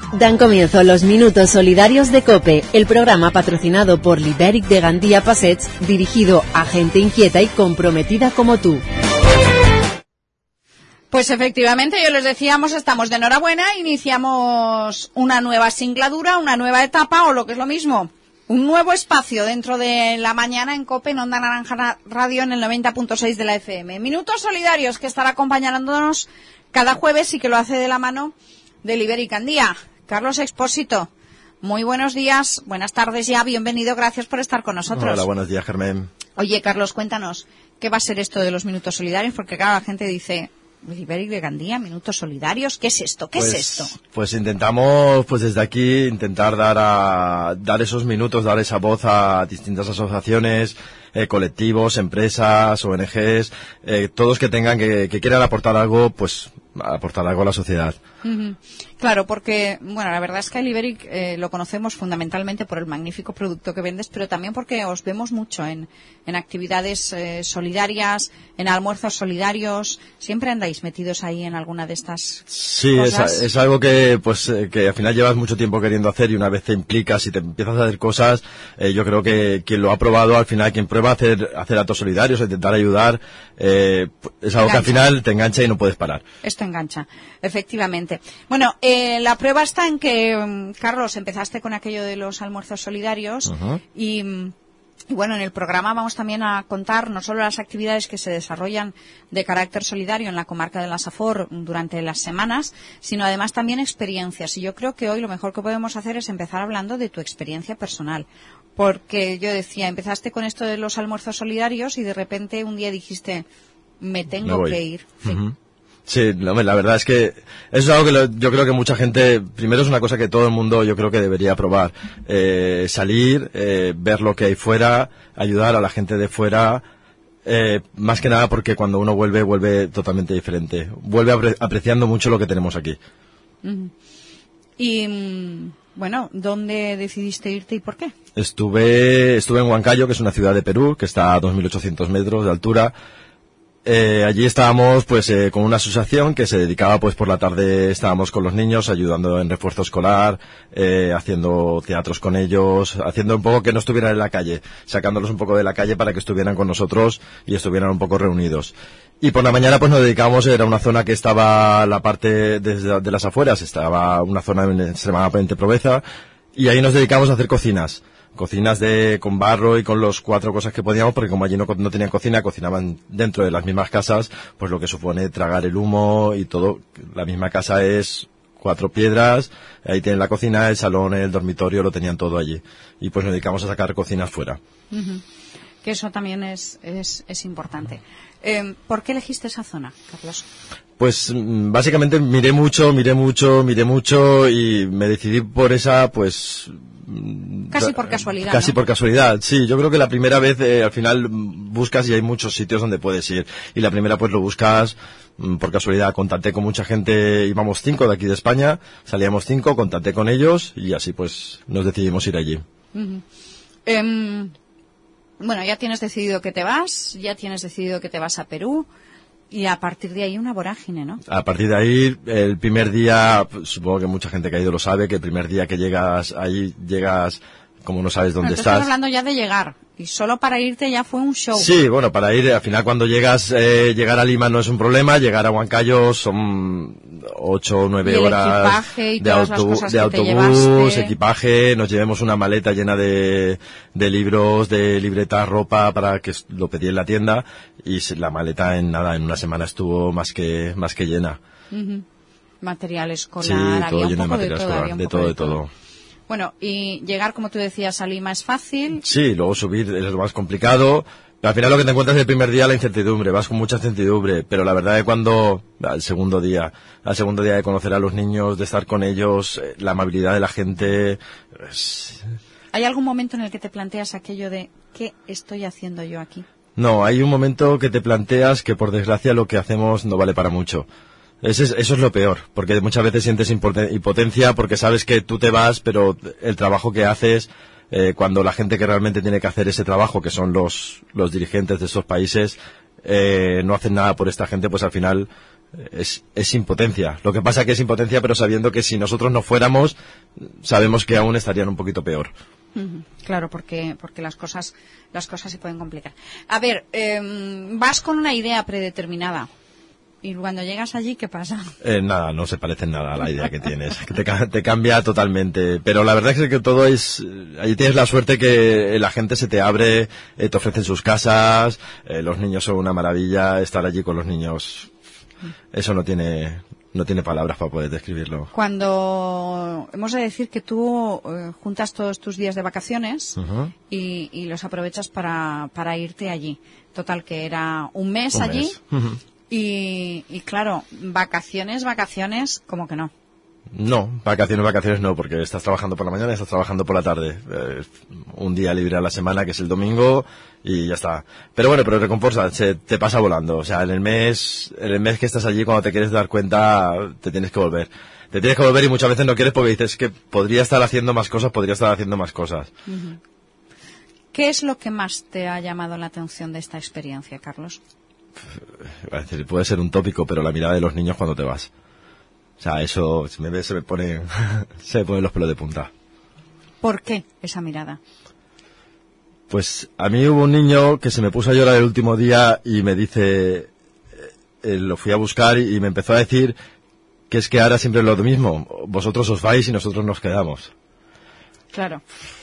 Dan comienzo los Minutos Solidarios de COPE, el programa patrocinado por l'Ibèric de Gandía Passets, dirigido a gente inquieta y comprometida como tú. Pues efectivamente, yo les decíamos, estamos de enhorabuena, iniciamos una nueva singladura, una nueva etapa, o lo que es lo mismo, un nuevo espacio dentro de la mañana en COPE, en Onda Naranja Radio, en el 90.6 de la FM. Minutos Solidarios, que estará acompañándonos cada jueves y que lo hace de la mano de l'Ibèric Gandía. Carlos Expósito, muy buenos días, buenas tardes ya, bienvenido, gracias por estar con nosotros. Hola, buenos días, Germán. Oye, Carlos, cuéntanos, ¿qué va a ser esto de los Minutos Solidarios? Porque claro, la gente dice, l'Ibèric de Gandía, Minutos Solidarios, ¿qué es esto? ¿Qué es esto? Pues intentamos, desde aquí, intentar dar esos minutos, dar esa voz a distintas asociaciones, colectivos, empresas, ONGs, todos que tengan, que quieran aportar algo, pues aportar algo a la sociedad. Uh-huh. Claro, porque, bueno, la verdad es que l'Ibèric lo conocemos fundamentalmente por el magnífico producto que vendes, pero también porque os vemos mucho en actividades solidarias, en almuerzos solidarios. ¿Siempre andáis metidos ahí en alguna de estas cosas? Sí, es algo que al final llevas mucho tiempo queriendo hacer, y una vez te implicas y te empiezas a hacer cosas, yo creo que quien lo ha probado, al final, quien prueba a hacer actos solidarios, a intentar ayudar, es algo que al final te engancha y no puedes parar. Esto engancha, efectivamente. Bueno, la prueba está en que, Carlos, empezaste con aquello de los almuerzos solidarios. Uh-huh. Y bueno, en el programa vamos también a contar no solo las actividades que se desarrollan de carácter solidario en la comarca de la Safor durante las semanas, sino además también experiencias. Y yo creo que hoy lo mejor que podemos hacer es empezar hablando de tu experiencia personal. Porque yo decía, empezaste con esto de los almuerzos solidarios y de repente un día dijiste, me tengo que ir. Uh-huh. Sí, la verdad es que eso es algo que yo creo que mucha gente, primero es una cosa que todo el mundo yo creo que debería probar, salir, ver lo que hay fuera, ayudar a la gente de fuera, más que nada porque cuando uno vuelve totalmente diferente, vuelve apreciando mucho lo que tenemos aquí. Uh-huh. Y bueno, ¿dónde decidiste irte y por qué? Estuve en Huancayo, que es una ciudad de Perú, que está a 2.800 metros de altura. Allí estábamos con una asociación que se dedicaba por la tarde, estábamos con los niños ayudando en refuerzo escolar, haciendo teatros con ellos, haciendo un poco que no estuvieran en la calle, sacándolos un poco de la calle para que estuvieran con nosotros y estuvieran un poco reunidos. Y por la mañana nos dedicábamos, era una zona que estaba la parte de las afueras, estaba una zona extremadamente proveza, y ahí nos dedicamos a hacer cocinas con barro y con los 4 cosas que podíamos, porque como allí no tenían cocina, cocinaban dentro de las mismas casas, pues lo que supone tragar el humo y todo. La misma casa es 4 piedras, ahí tienen la cocina, el salón, el dormitorio, lo tenían todo allí. Y pues nos dedicamos a sacar cocinas fuera. Uh-huh. Que eso también es importante. ¿Por qué elegiste esa zona, Carlos? Pues básicamente miré mucho y me decidí por esa, Casi por casualidad. Casi, ¿no? Por casualidad, sí. Yo creo que la primera vez al final buscas y hay muchos sitios donde puedes ir. Y la primera lo buscas por casualidad. Contacté con mucha gente, íbamos 5 de aquí de España, salíamos 5, contacté con ellos y así nos decidimos ir allí. Uh-huh. Bueno, ya tienes decidido que te vas a Perú. Y a partir de ahí una vorágine, ¿no? A partir de ahí, el primer día, supongo que mucha gente que ha ido lo sabe, que el primer día que llegas ahí, llegas como no sabes dónde estás. Estás hablando ya de llegar, y solo para irte ya fue un show. Sí, bueno, para ir, al final cuando llegar a Lima no es un problema, llegar a Huancayo son 8 o 9 horas de autobús, equipaje, nos llevemos una maleta llena de libros, de libretas, ropa, para que lo pedí en la tienda, y la maleta en una semana estuvo más que llena. Uh-huh. Material escolar, sí, todo había lleno un poco de material escolar, de todo. Bueno, y llegar, como tú decías, a Lima es fácil. Sí, luego subir es lo más complicado. Pero al final lo que te encuentras el primer día, la incertidumbre. Vas con mucha incertidumbre. Pero la verdad es que al segundo día de conocer a los niños, de estar con ellos, la amabilidad de la gente. ¿Hay algún momento en el que te planteas aquello de ¿qué estoy haciendo yo aquí? No, hay un momento que te planteas que por desgracia lo que hacemos no vale para mucho. Eso es lo peor, porque muchas veces sientes impotencia porque sabes que tú te vas, pero el trabajo que haces, cuando la gente que realmente tiene que hacer ese trabajo, que son los dirigentes de esos países, no hacen nada por esta gente, pues al final es impotencia. Lo que pasa que es impotencia, pero sabiendo que si nosotros no fuéramos, sabemos que aún estarían un poquito peor. Claro, porque las cosas se pueden complicar. A ver, vas con una idea predeterminada. Y cuando llegas allí, ¿qué pasa? Nada, no se parece en nada a la idea que tienes. Que te cambia totalmente. Pero la verdad es que todo es... Allí tienes la suerte que la gente se te abre, te ofrecen sus casas, los niños son una maravilla, estar allí con los niños, eso no tiene palabras para poder describirlo. Cuando hemos de decir que tú juntas todos tus días de vacaciones y los aprovechas para irte allí. Total, que era un mes allí. Y claro, vacaciones, como que no. No, vacaciones no, porque estás trabajando por la mañana y estás trabajando por la tarde. Un día libre a la semana, que es el domingo, y ya está. Pero bueno, pero recompensa, te pasa volando. O sea, en el mes que estás allí, cuando te quieres dar cuenta, te tienes que volver. Te tienes que volver y muchas veces no quieres porque dices que podría estar haciendo más cosas. ¿Qué es lo que más te ha llamado la atención de esta experiencia, Carlos? Puede ser un tópico, pero la mirada de los niños cuando te vas. O sea, eso, si me ves, se me ponen los pelos de punta. ¿Por qué esa mirada? Pues a mí hubo un niño que se me puso a llorar el último día y me dice, lo fui a buscar y me empezó a decir que es que ahora siempre es lo mismo. Vosotros os vais y nosotros nos quedamos. Claro.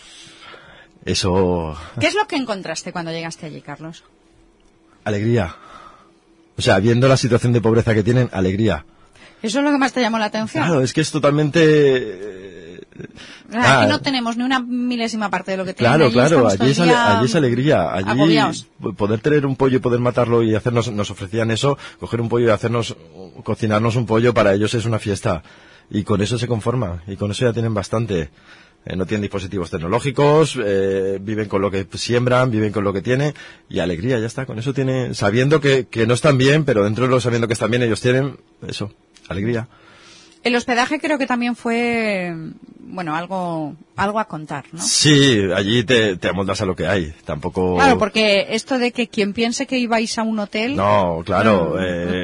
Eso... ¿Qué es lo que encontraste cuando llegaste allí, Carlos? Alegría. O sea, viendo la situación de pobreza que tienen, alegría. ¿Eso es lo que más te llamó la atención? Claro, es que es totalmente... Aquí no tenemos ni una milésima parte de lo que tienen. Claro, allí es alegría. Allí agobiados. Poder tener un pollo y poder matarlo y nos ofrecían eso, coger un pollo y cocinarnos un pollo, para ellos es una fiesta. Y con eso se conforman, y con eso ya tienen bastante. No tienen dispositivos tecnológicos, viven con lo que siembran, viven con lo que tienen, y alegría, ya está. Con eso tienen, sabiendo que no están bien, pero dentro de lo sabiendo que están bien, ellos tienen eso, alegría. El hospedaje creo que también fue, bueno, algo a contar, ¿no? Sí, allí te amoldas a lo que hay, tampoco... Claro, porque esto de que quien piense que ibais a un hotel... No, claro,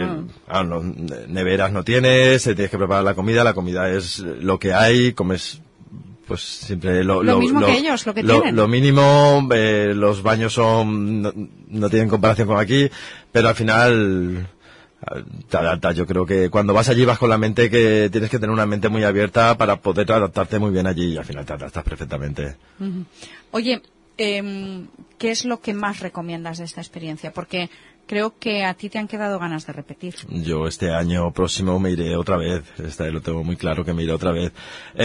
neveras no tienes, tienes que preparar la comida es lo que hay, comes... Pues siempre lo mismo que ellos, lo que tienen. Lo mínimo, los baños no tienen comparación con aquí, pero al final te adaptas. Yo creo que cuando vas allí vas con la mente que tienes que tener una mente muy abierta para poder adaptarte muy bien allí, y al final te adaptas perfectamente. Oye, ¿qué es lo que más recomiendas de esta experiencia? Porque creo que a ti te han quedado ganas de repetir. Yo este año próximo me iré otra vez. Lo tengo muy claro que me iré otra vez.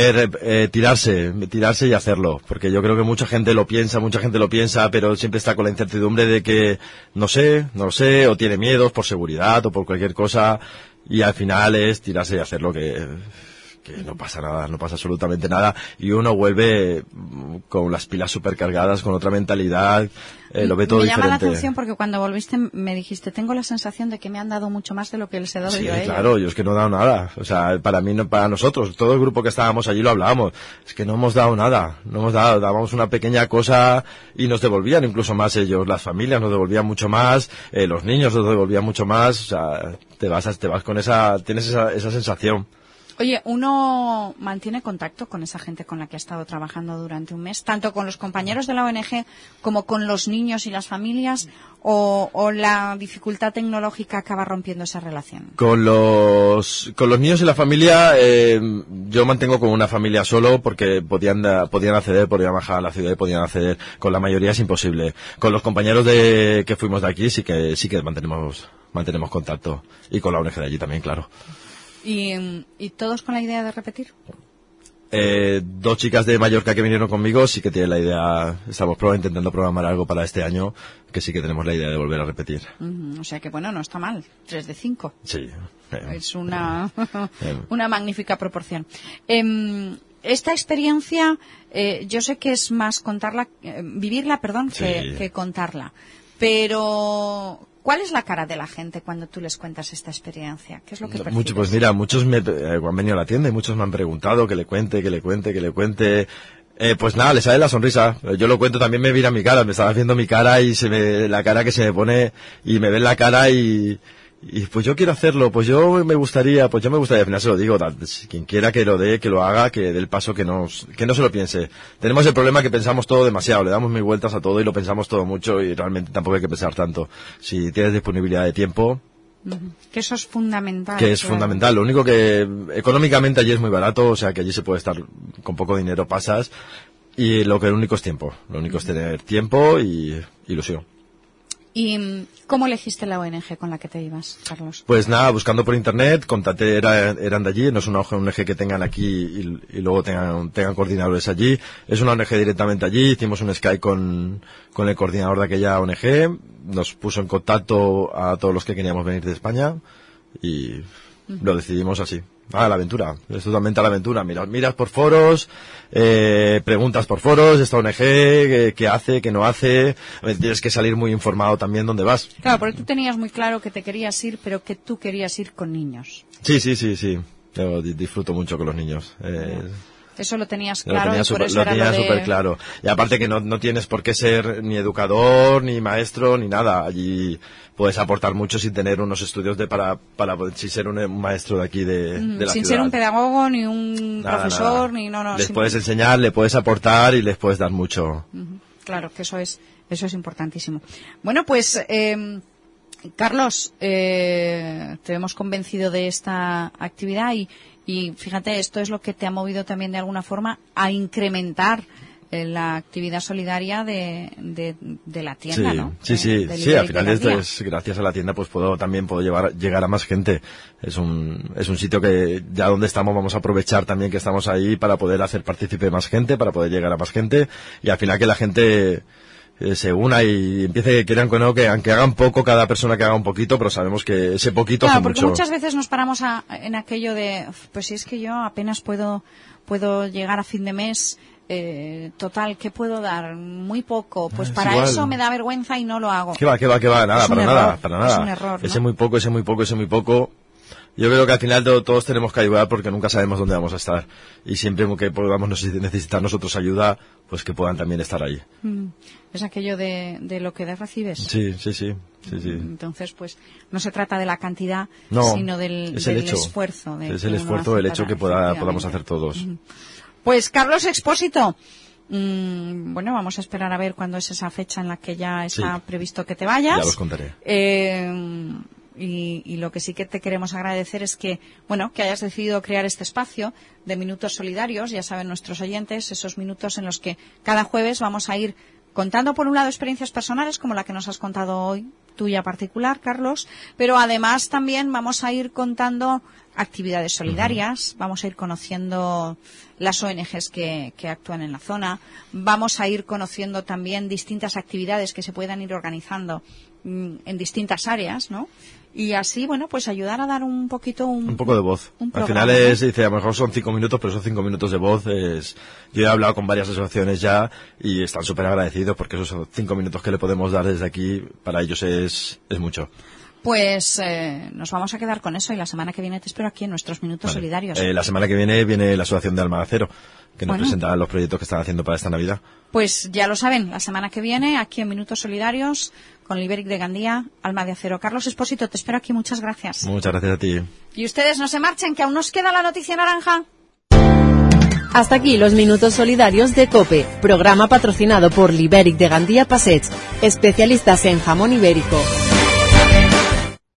Tirarse y hacerlo. Porque yo creo que mucha gente lo piensa, pero siempre está con la incertidumbre de que no sé, o tiene miedos por seguridad o por cualquier cosa. Y al final es tirarse y hacerlo, que no pasa nada, no pasa absolutamente nada, y uno vuelve con las pilas supercargadas, con otra mentalidad, lo ve todo diferente. Me llama la atención porque cuando volviste me dijiste, tengo la sensación de que me han dado mucho más de lo que les he dado yo a ellos. Claro, yo es que no he dado nada, o sea, para mí, para nosotros, todo el grupo que estábamos allí lo hablábamos, es que no hemos dado nada, dábamos una pequeña cosa y nos devolvían incluso más ellos, las familias nos devolvían mucho más, los niños nos devolvían mucho más, o sea, te vas con tienes esa sensación. Oye, ¿uno mantiene contacto con esa gente con la que ha estado trabajando durante un mes, tanto con los compañeros de la ONG como con los niños y las familias, o la dificultad tecnológica acaba rompiendo esa relación? Con los niños y la familia, yo mantengo con una familia solo porque podían acceder, podían bajar a la ciudad y podían acceder. Con la mayoría es imposible. Con los compañeros que fuimos de aquí sí que mantenemos contacto, y con la ONG de allí también, claro. ¿Y todos con la idea de repetir? 2 chicas de Mallorca que vinieron conmigo sí que tienen la idea, estamos intentando programar algo para este año, que sí que tenemos la idea de volver a repetir. O sea que bueno, no está mal, 3 de 5. Sí. Es una magnífica proporción. Esta experiencia, yo sé que es más vivirla, que contarla, pero... ¿Cuál es la cara de la gente cuando tú les cuentas esta experiencia? ¿Qué es lo que percibes? Pues mira, muchos han venido a la tienda y muchos me han preguntado que le cuente. Pues nada, les sale la sonrisa. Yo lo cuento, también me mira mi cara, me estaba viendo mi cara y la cara que se me pone, y me ven la cara y Y pues yo quiero hacerlo, pues yo me gustaría, al final se lo digo, quien quiera que lo dé, que lo haga, que dé el paso, que no se lo piense. Tenemos el problema que pensamos todo demasiado, le damos mil vueltas a todo y lo pensamos todo mucho y realmente tampoco hay que pensar tanto. Si tienes disponibilidad de tiempo... Que eso es fundamental. Que es fundamental. Lo único que económicamente allí es muy barato, o sea que allí se puede estar con poco dinero, pasas, y lo único es tiempo. Lo único es tener tiempo y ilusión. ¿Y cómo elegiste la ONG con la que te ibas, Carlos? Pues nada, buscando por internet, contacté, eran de allí, no es una ONG que tengan aquí y luego tengan coordinadores allí, es una ONG directamente allí, hicimos un Skype con el coordinador de aquella ONG, nos puso en contacto a todos los que queríamos venir de España y lo decidimos así. A la aventura, es totalmente a la aventura. Miras por foros, preguntas por foros, esta ONG, qué hace, qué no hace. Tienes que salir muy informado también dónde vas. Claro, porque tú tenías muy claro que te querías ir, pero que tú querías ir con niños. Sí. Yo disfruto mucho con los niños. Eso lo tenías claro. Lo tenía súper claro. Y aparte que no tienes por qué ser ni educador, ni maestro, ni nada. Allí puedes aportar mucho sin tener unos estudios para sin ser un maestro de aquí de la ciudad. Sin ser un pedagogo, ni un profesor, ni no. Les puedes enseñar, le puedes aportar y les puedes dar mucho. Claro, que eso es importantísimo. Bueno, pues, Carlos, te hemos convencido de esta actividad y fíjate, esto es lo que te ha movido también de alguna forma a incrementar la actividad solidaria de la tienda, sí, ¿no? Sí, al final esto es gracias a la tienda pues puedo llegar a más gente. Es un sitio que ya donde estamos vamos a aprovechar también que estamos ahí para poder hacer partícipe más gente, para poder llegar a más gente y al final que la gente se una y empiece, quieran que no, que aunque hagan poco, cada persona que haga un poquito, pero sabemos que ese poquito hace mucho. Claro, porque muchas veces nos paramos en aquello de, pues si es que yo apenas puedo llegar a fin de mes, total, ¿qué puedo dar? Muy poco. Pues para igual. eso me da vergüenza y no lo hago. ¿Qué va? Nada, para nada. Es un error, ¿no? Ese muy poco. Yo creo que al final todos tenemos que ayudar porque nunca sabemos dónde vamos a estar. Y siempre que podamos necesitar nosotros ayuda, pues que puedan también estar ahí. Es aquello de lo que das recibes. Sí. Entonces, pues, no se trata de la cantidad, sino del esfuerzo. Es el esfuerzo, el hecho que podamos hacer todos. Pues, Carlos Expósito, bueno, vamos a esperar a ver cuándo es esa fecha en la que ya está previsto que te vayas. Ya los contaré. Y lo que sí que te queremos agradecer es que hayas decidido crear este espacio de minutos solidarios. Ya saben nuestros oyentes, esos minutos en los que cada jueves vamos a ir contando, por un lado, experiencias personales como la que nos has contado hoy, tuya particular, Carlos, pero además también vamos a ir contando actividades solidarias, vamos a ir conociendo las ONGs que actúan en la zona, vamos a ir conociendo también distintas actividades que se puedan ir organizando en distintas áreas, ¿no? Y así, bueno, pues ayudar a dar un poco de voz. Al final dice, a lo mejor son 5 minutos, pero esos 5 minutos de voz yo he hablado con varias asociaciones ya y están súper agradecidos porque esos 5 minutos que le podemos dar desde aquí, para ellos es mucho. Pues nos vamos a quedar con eso y la semana que viene te espero aquí en nuestros minutos solidarios. La semana que viene la asociación de Almagacero, que nos presentará los proyectos que están haciendo para esta Navidad. Pues ya lo saben, la semana que viene aquí en Minutos Solidarios con el Ibéric de Gandía, Alma de Acero. Carlos Expósito, te espero aquí, muchas gracias. Muchas gracias a ti. Y ustedes no se marchen, que aún nos queda la noticia naranja. Hasta aquí los Minutos Solidarios de COPE, programa patrocinado por l'Ibéric de Gandía Passeig, especialistas en jamón ibérico.